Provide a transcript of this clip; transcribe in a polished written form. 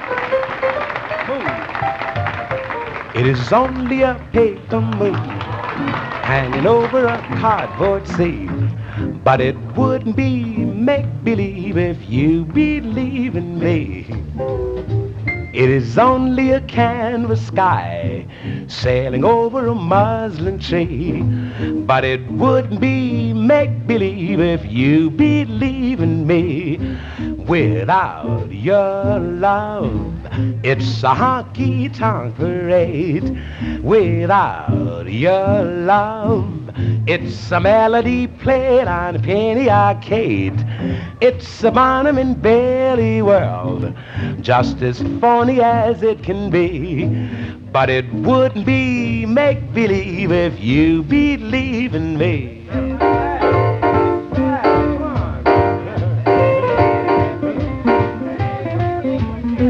It is only a paper moon hanging over a cardboard safe. But it wouldn't be make-believe if you believe in me. It is only a canvas sky sailing over a muslin tree. But it wouldn't be make-believe if you believe in me. Without your love, it's a honky-tonk parade. Without your love, it's a melody played on a penny arcade. It's a Barnum and Bailey world, just as phony as it can be. But it wouldn't be make-believe if you believe in me.